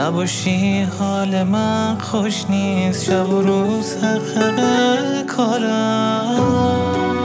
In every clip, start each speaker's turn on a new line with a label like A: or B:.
A: نباشی حال من خوش نیست، شب و روز حقق کارم.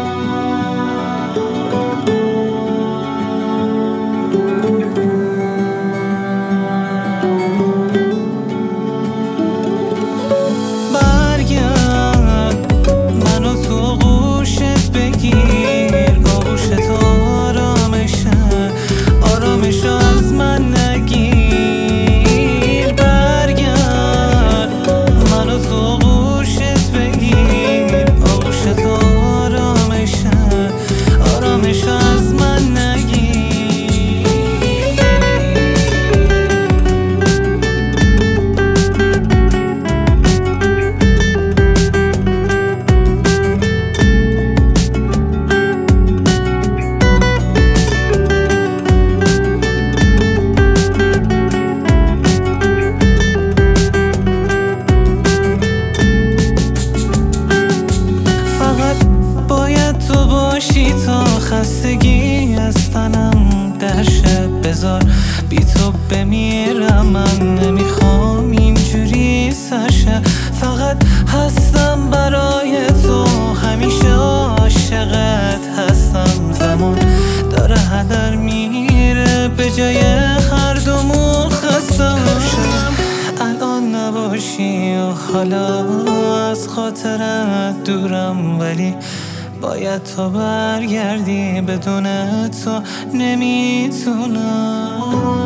A: تا خستگی از تنم در شب بذار، بی تو بمیرم. من نمیخوام اینجوری سرشه، فقط هستم برای تو، همیشه عاشقت هستم. زمان داره هدر میره، به جای هر دومون خستم. الان نباشی و حالا از خاطرت دورم، ولی باید تو برگردی، بدون تو نمیتونم.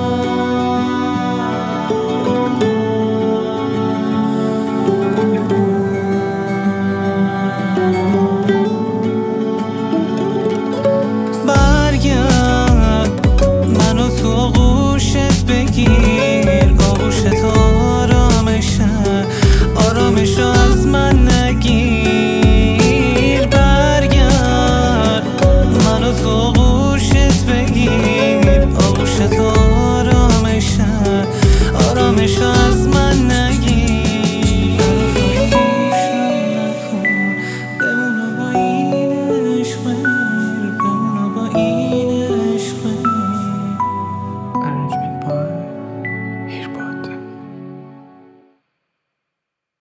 A: برگرد منو تو آغوشت بگیر، آغوشت آرامشه